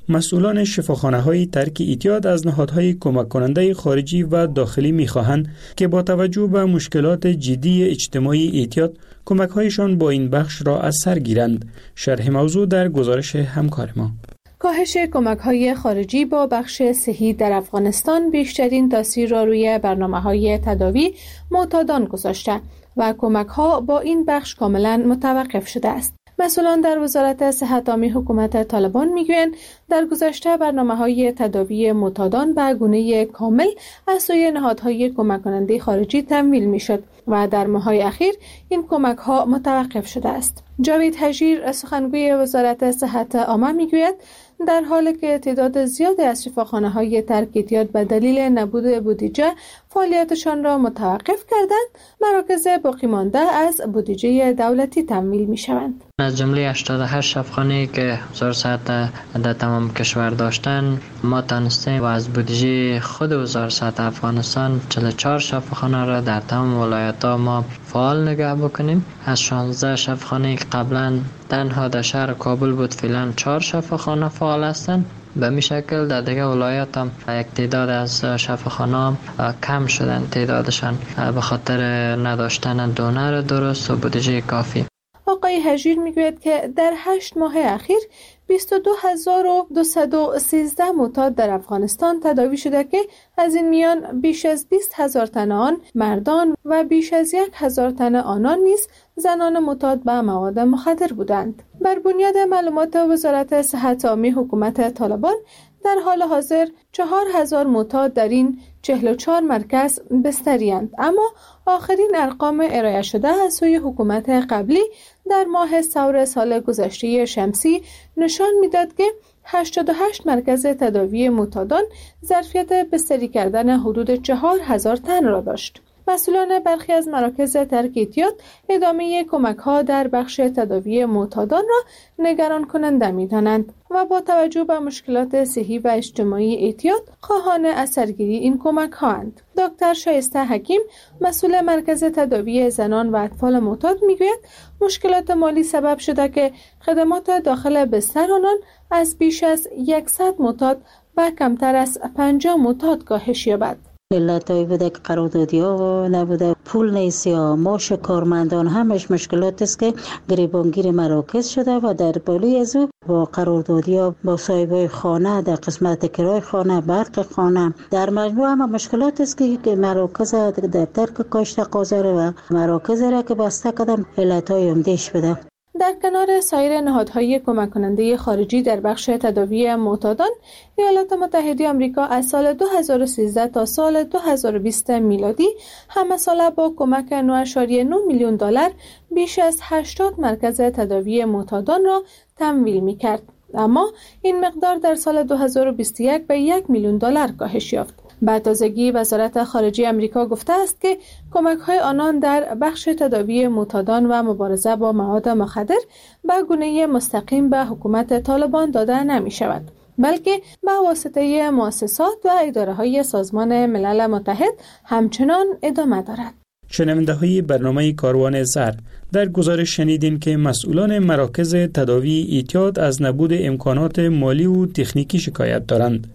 مسئولان شفاخانه‌های ترک اعتیاد از نهادهای کمک کننده خارجی و داخلی می‌خواهند که با توجه به مشکلات جدی اجتماعی اعتیاد کمک‌هایشان با این بخش را از سر گیرند. شرح موضوع در گزارش همکار ما. کاهش کمک‌های خارجی با بخش صحی در افغانستان بیشترین تاثیر را روی برنامه‌های تداوی معتادان گذاشته و کمک‌ها با این بخش کاملا متوقف شده است. مسئولان در وزارت صحت عامه حکومت طالبان میگویند در گذشته برنامه‌های تداوی معتادان به گونه کامل از سوی نهادهای کمک کننده خارجی تمویل میشد و در ماه‌های اخیر این کمک‌ها متوقف شده است. جاوید حجیر سخنگوی وزارت صحت عامه میگوید در حالی که تعداد زیادی از شفاخانه‌های ترک اعتیاد به دلیل نبود بودجه فعالیتشان را متوقف کردند، مراکز باقی مانده از بودجه دولتی تمویل می‌شوند. از جمله هشتاد و هشت شفاخانه‌ای که وزارت صحت در تمام کشور داشتن، ما تانستیم و از بودجه خود وزارت صحت افغانستان چهل و چهار شفاخانه را در تمام ولایت‌ها ما فعال نگه بکنیم. از شانزده شفاخانه‌ای که قبلا تنها در شهر کابل بود، فعلا چهار شفاخانه فعال هستند. به می شکل در دیگه ولایت هم یک تعداد از شفاخانه کم شدن تعدادشان به خاطر نداشتن دونر درست و بودجه کافی. آقای حجیر میگوید که در هشت ماه اخیر بیست و دو هزار و دویست و سیزده معتاد در افغانستان تداوی شده که از این میان بیش از بیست هزار تن آن مردان و بیش از یک هزار تن آنان نیز زنان معتاد به مواد مخدر بودند. بر بنیاد معلومات وزارت صحت عامه حکومت طالبان در حال حاضر چهار هزار معتاد در این چهل و چهار مرکز بستری‌اند، اما آخرین ارقام ارائه شده از سوی حکومت قبلی در ماه ثور سال گذشته شمسی نشان می‌داد که هشتاد و هشت مرکز تداوی معتادان ظرفیت بستری کردن حدود چهار هزار تن را داشت. مسئولان برخی از مراکز ترک اعتیاد ادامه کمک‌ها در بخش تداوی معتادان را نگران کننده می‌دانند و با توجه به مشکلات صحی و اجتماعی اعتیاد خواهان از سرگیری این کمک‌ها اند. دکتر شایسته حکیم مسئول مرکز تداوی زنان و اطفال معتاد می‌گوید مشکلات مالی سبب شده که خدمات داخل بستر آنان از بیش از صد معتاد و کمتر از پنجاه معتاد کاهش یابد. علتایی بوده که قراردادی ها و نبوده، پول نیست یا معاش کارمندان، همش مشکلات است که گریبانگیر مراکز شده و در بالای از او با قراردادی ها با صاحبای خانه در قسمت کرای خانه، برق خانه، در مجموع هم مشکلات است که مراکز در ترک کاشت قاضر و مراکز را که بسته کردن علتای عمده‌اش بوده. در کنار سایر نهادهای کمک کننده خارجی در بخش تداوی معتادان، ایالات متحده آمریکا از سال دو هزار و سیزده تا سال دو هزار و بیست میلادی همه ساله با کمک نه ممیز نه میلیون دلار بیش از هشتاد مرکز تداوی معتادان را تمویل می‌کرد. اما این مقدار در سال دو هزار و بیست و یک به یک میلیون دلار کاهش یافت. به تازگی وزارت خارجه آمریکا گفته است که کمک‌های آنان در بخش تداوی معتادان و مبارزه با مواد مخدر به گونه مستقیم به حکومت طالبان داده نمی‌شود، بلکه به واسطه مؤسسات و اداره‌های سازمان ملل متحد همچنان ادامه دارد. شنونده های برنامه کاروان زر، در گزارش شنیدیم که مسئولان مراکز تداوی اعتیاد از نبود امکانات مالی و تکنیکی شکایت دارند.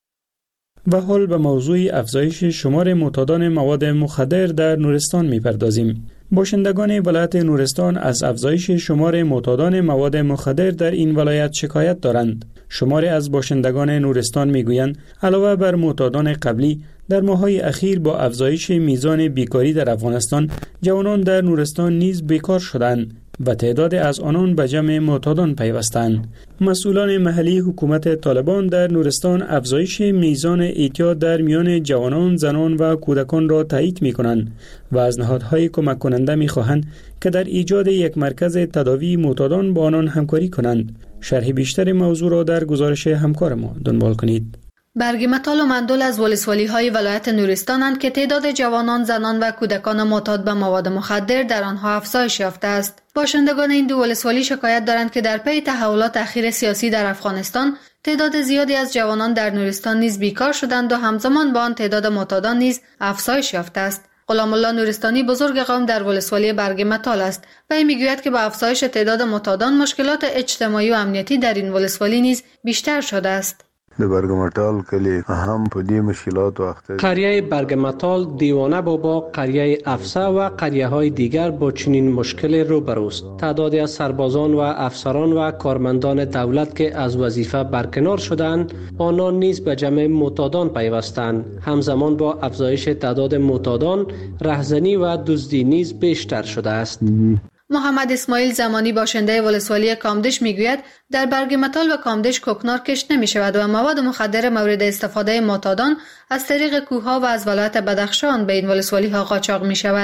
و حال به موضوع افزایش شمار معتادان مواد مخدر در نورستان می‌پردازیم. باشندگان ولایت نورستان از افزایش شمار معتادان مواد مخدر در این ولایت شکایت دارند. شماری از باشندگان نورستان میگویند علاوه بر معتادان قبلی، در ماه‌های اخیر با افزایش میزان بیکاری در افغانستان، جوانان در نورستان نیز بیکار شدند و تعداد از آنان به جمع معتادان پیوستند. مسئولان محلی حکومت طالبان در نورستان افزایش میزان اعتیاد در میان جوانان، زنان و کودکان را تایید می‌کنند و از نهادهای کمک کننده می‌خواهند که در ایجاد یک مرکز تداوی معتادان با آنان همکاری کنند. شرح بیشتر موضوع را در گزارش همکار ما دنبال کنید. برگ متال و مندول از ولسوالی های ولایت نورستانند که تعداد جوانان، زنان و کودکان معتاد به مواد مخدر در آنها افزایش یافته است. باشندگان این دو ولسوالی شکایت دارند که در پی تحولات اخیر سیاسی در افغانستان، تعداد زیادی از جوانان در نورستان نیز بیکار شدند و همزمان با آن تعداد معتادان نیز افزایش یافته است. غلام الله نورستانی بزرگ قوم در ولسوالی برگ متال است و این میگوید که با افزایش تعداد معتادان مشکلات اجتماعی و امنیتی در این ولسوالی نیز بیشتر شده است. د برگمټال کلی هم په دې مشکلات وخت قریه برگمتال، دیوانه بابا، قریه افسه و قریه های دیگر با چنین مشکل روبروست. تعدادی از سربازان و افسران و کارمندان دولت که از وظیفه برکنار شدند، آنان نیز به جمع معتادان پیوستند. همزمان با افزایش تعداد معتادان، رهزنی و دزدی نیز بیشتر شده است. محمد اسماعیل زمانی باشنده ولسوالی کامدش میگوید در برگ متال و کامدش کوکنار کشت نمی شود و مواد مخدر مورد استفاده معتادان از طریق کوهها و از ولایت بدخشان به این ولسوالی ها قاچاق می شود.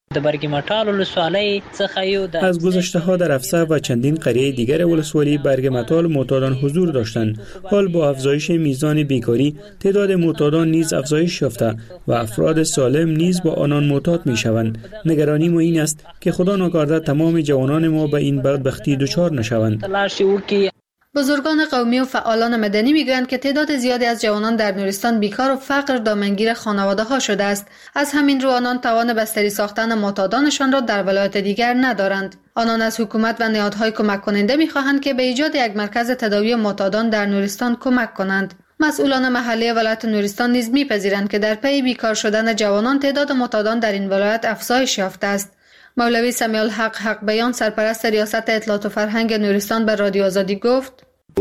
از گذشته ها در افسه و چندین قریه دیگر ولسوالی برگ متال معتادان حضور داشتند. حال با افزایش میزان بیکاری تعداد معتادان نیز افزایش یافته و افراد سالم نیز با آنان معتاد می شوند. نگرانی ما این است که خدا ناکرده تمام جوانان ما به این بدبختی دچار نشوند. بزرگان قومی و فعالان مدنی میگویند که تعداد زیادی از جوانان در نورستان بیکار و فقر دامنگیر خانواده ها شده است. از همین رو آنان توان بستری ساختن معتادانشان را در ولایت دیگر ندارند. آنان از حکومت و نهادهای کمک کننده میخواهند که به ایجاد یک مرکز تداوی معتادان در نورستان کمک کنند. مسئولان محلی ولایت نورستان نیز میپذیرند که در پی بیکار شدن جوانان تعداد معتادان در این ولایت افزایش یافته است. مولوی سمیع الحق حق بیان سرپرست ریاست اطلاعات و فرهنگ نورستان به رادیو آزادی گفت: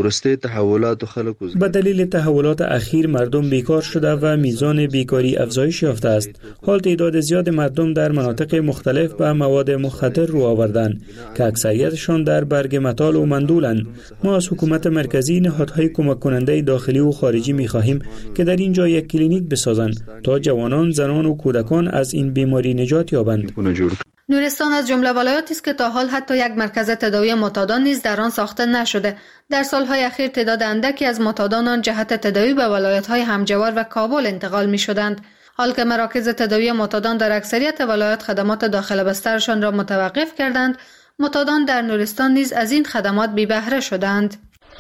به دلیل تحولات اخیر مردم بیکار شده و میزان بیکاری افزایش یافته است. حال تعداد زیاد مردم در مناطق مختلف به مواد مخدر رو آوردند که اکثریتشان در برگ متال و مندولند. ما از حکومت مرکزی نهادهای کمک کننده داخلی و خارجی می‌خواهیم که در اینجا یک کلینیک بسازند تا جوانان، زنان و کودکان از این بیماری نجات یابند. نورستان از جمله ولایاتی است که تا حال حتی یک مرکز تداوی معتادان نیز در آن ساخته نشده. در سالهای اخیر تعداد اندکی از معتادان آن جهت تداوی به ولایت‌های همجوار و کابل انتقال می‌شدند. حال که مراکز تداوی معتادان در اکثریت ولایات خدمات داخل بسترشان را متوقف کردند، معتادان در نورستان نیز از این خدمات بی بهره شدند.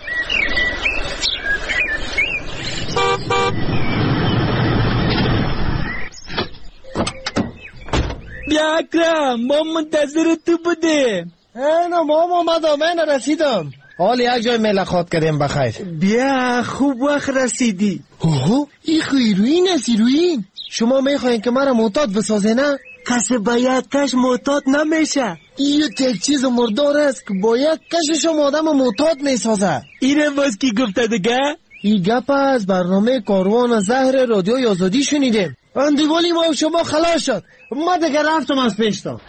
بیا اکرم، ما منتظر تو بودیم. اینا ما اومدم، من رسیدم. حال یک جای ملاقات کردیم بخیر. بیا خوب وقت رسیدی. اوه این خیروین است. ایروین شما میخواین که مرا معتاد بسازه نه؟ کسی باید کش معتاد نمیشه. این یک چیز مردار است که باید کشش آدم معتاد میسازه. اینه باز کی گفته دیگه؟ این گپ از برنامه کاروان زهر رادیوی آزادی شنیدیم. اندیوالی ما و شما خلاص شد. ما دیگه رفتم از پیشتا.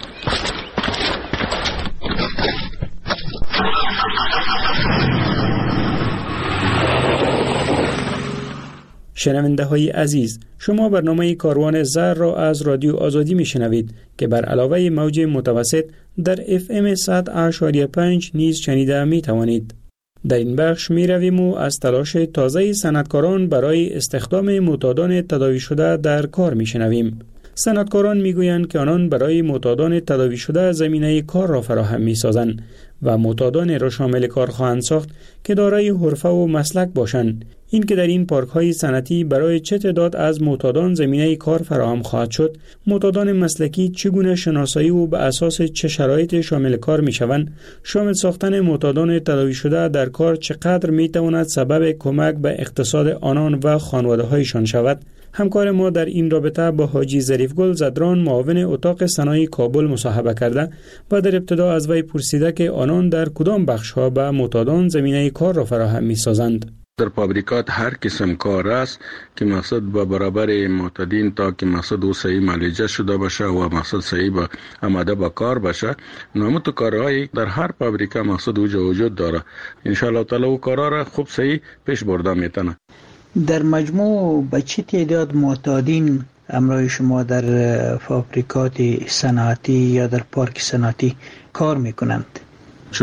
شنونده های عزیز، شما برنامه کاروان زهر را از رادیو آزادی می شنوید که بر علاوه موج متوسط در اف ام صد و پنج نیز شنیده می توانید. در این بخش می رویم و از تلاش تازه صنعتکاران برای استخدام معتادان تداوی شده در کار می شنویم. صنعتکاران می گویند که آنان برای معتادان تداوی شده زمینه کار را فراهم می سازند و معتادان را شامل کار خواهند ساخت که دارای حرفه و مسلک باشند. این که در این پارک های صنعتی برای چه تعداد از معتادان زمینه کار فراهم خواهد شد، معتادان مسلکی چگونه شناسایی و به اساس چه شرایط شامل کار می شوند، شامل ساختن معتادان تداوی شده در کار چقدر می تواند سبب کمک به اقتصاد آنان و خانواده هایشان شود. همکار ما در این رابطه با حاجی ظریفگل زدران معاون اتاق صنایع کابل مصاحبه کرده و در ابتدا از وی پرسیده که آنان در کدام بخش ها به معتادان زمینه کار را فراهم می سازند. در فابریکات هر قسم کار است که مقصد به برابر معتادین تا که مقصد او صحیح معالجه شده باشه و مقصد صحیح با آماده به کار باشه. نامت کارهایی در هر فابریکه مقصد اوجا وجود داره. ان شاء الله تعالی او کارا را خوب صحیح پیش برده میتونه. در مجموع به چه تعداد معتادین همراه شما در فابریکات صنعتی یا در پارک صنعتی کار میکنند؟ چون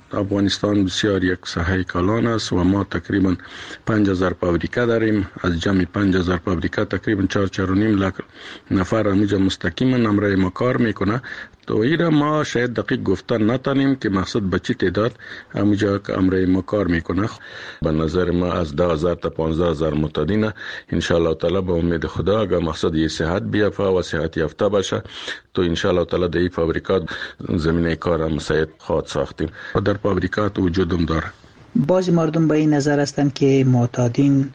افغانستان بسیار یک ساحه کلان است و ما تقریبا پنج هزار فابریکه داریم. از جمع پنج هزار فابریکه تقریبا چهار چهار و نیم لاک نفر همینجا مستقیما امرای ما کار میکنه. تو ایره ما شاید دقیق گفتن نتانیم که مقصد به چی تعداد همینجا که امرای ما کار میکنه. به نظر ما از ده هزار تا پانزده هزار متدین ان شاء الله تعالی به امید خدا اگر مقصد یه صحت بیافته و صحت یافته باشه تو ان شاء الله تعالی در این فابریکات زمینه کار مساعد خواهد ساختیم و در فابریکات وجودم داره. بعضی مردم به این نظر هستند که معتادین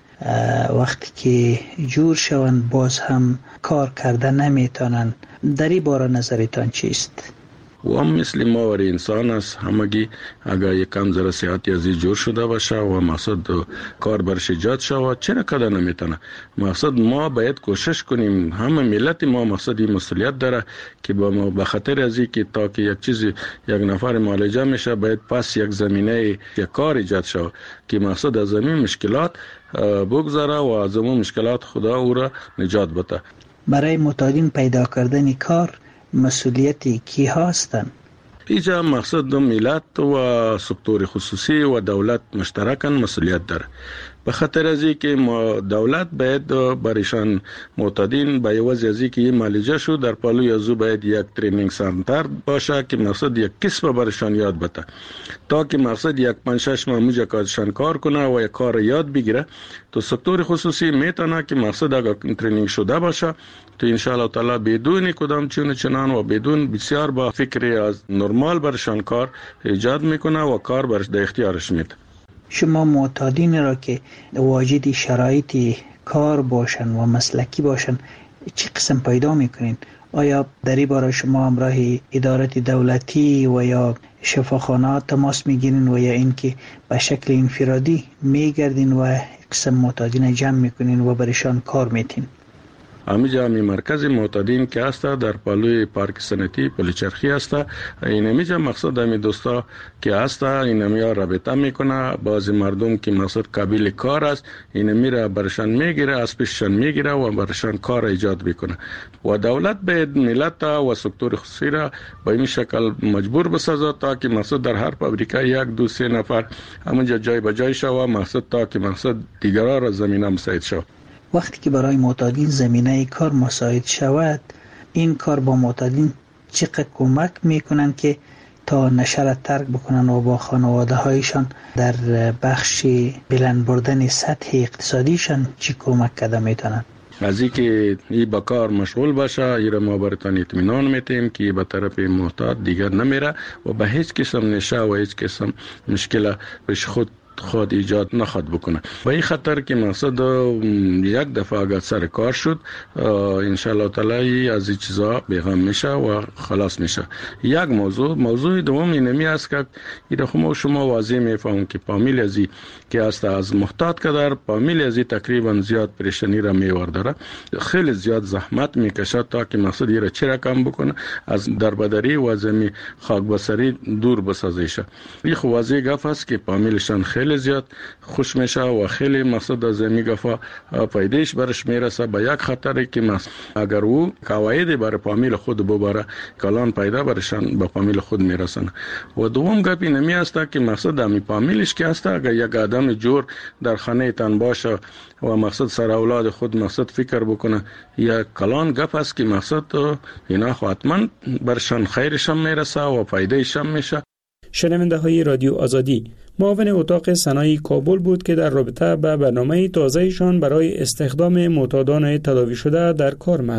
وقتی که جور شوند باز هم کار کرده نمیتونن. در این باره نظرتان چیست؟ و هم مثل ما و انسان است، همگی اگر یک کم ذره صحت یزی جور شده باشه و مقصد کار برش ایجاد شود چرا کده نمیتونه. مقصد ما باید کوشش کنیم، همه ملت ما مقصد این مسئولیت داره که با ما به خاطر ازی که تا که یک چیزی یک نفر معالجه میشه باید پس یک زمینه یک کار ایجاد شود که مقصد از زمین مشکلات بگذاره و از زمین مشکلات خدا او را نجات بده. برای معتادین پیدا کردن کار مسئولیتی کی هستند؟ اینجا مقصد دو ملت و سکتور خصوصی و دولت مشترکاً مسئولیت داره. به خاطر از اینکه دولت باید برایشان معتادین به عوض از اینکه این معالجه شو در پالوی ازو باید یک ترینینگ سنتر باشه که مقصد یک کسب برایشان یاد بده تا که مقصد یک پنج شش ماه موجه کارشان کار کنه و یک کار یاد بگیره. تو سکتور خصوصی میتونه که مقصد اگر ترینینگ شده باشه تو ان شاء الله تعالی بدون کدام چون چنان و بدون بسیار با فکری از نرمال برشان کار ایجاد میکنه و کار برش در اختیارش میده. شما معتادین را که واجد شرایط کار باشن و مسلکی باشن چه قسم پیدا میکنین؟ آیا در این باره شما همراه ادارات دولتی و یا شفاخانه تماس میگیرین و یا اینکه به شکل انفرادی میگردین و قسم معتادین جمع میکنین و برشان کار میتین؟ همینجا می مرکز معتادین که هست در پالوی پارک سنتی پلیچرخی هست. این همینجا مقصد همی دوستا که هست این همیا رابطه میکنه. بعضی مردم که مقصد قابل کار است این میره برشان میگیره از پیششان میگیره و برشان کار ایجاد میکنه و دولت باید ملت و سکتور خصوصی را به این شکل مجبور بسازه تا که مقصد در هر فابریکه یک دو سه نفر همونجا جای به جای شوه مقصد تا که مقصد دیگرها را زمینه مساعد شود. وقتی که برای معتادین زمینه کار مساعد شود این کار با معتادین چقدر کمک میکنن که تا نشه را ترک بکنن و با خانواده هایشان در بخش بلند بردن سطح اقتصادیشان چی کمک کرده میتونن؟ از اینکه ای با کار مشغول باشه ای را ما براتون اطمینان میتیم که به طرف معتاد دیگر نمیره و به هیچ قسم نشه و هیچ قسم مشکل پیش خود خود ایجاد نخواد بکنه. با این خطر که مقصد یک دفعه اگر سر کار شد ان شاء الله تعالی از این چیزا بیغم میشه و خلاص میشه. یک موضوع موضوع دوم اینمی است که این خود شما واضح میفهمون که فامیل ازی که است از محتاط کدر فامیل ازی تقریبا زیاد پریشانی را میورداره، خیلی زیاد زحمت میکشه تا که مقصد این را چرا کم بکنه از دربدری و زمین خاک بسری دور بسازیشه. این خود واضح گفت است که فامیلشان خیلی زیاد خوش میشه و خیلی مقصد از میگفا فایدهش برش میرسه به یک خطری که مقصد اگر او قواعد بر فامیل خود ببره کلان پیدا برشان به فامیل خود میرسن. و دوم گپ اینمی است که مقصد امی فامیلش که است اگر یک آدم جور در خانه تن باشه و مقصد سر اولاد خود مقصد فکر بکنه یا کلان گپ است که مقصد اینا حتما برشان خیرشان میرسه و فایدهشان میشه. شنونده های رادیو آزادی، معاون اتاق صنایع کابل بود که در رابطه به برنامه تازه‌شان برای استخدام معتادان تداوی شده در کار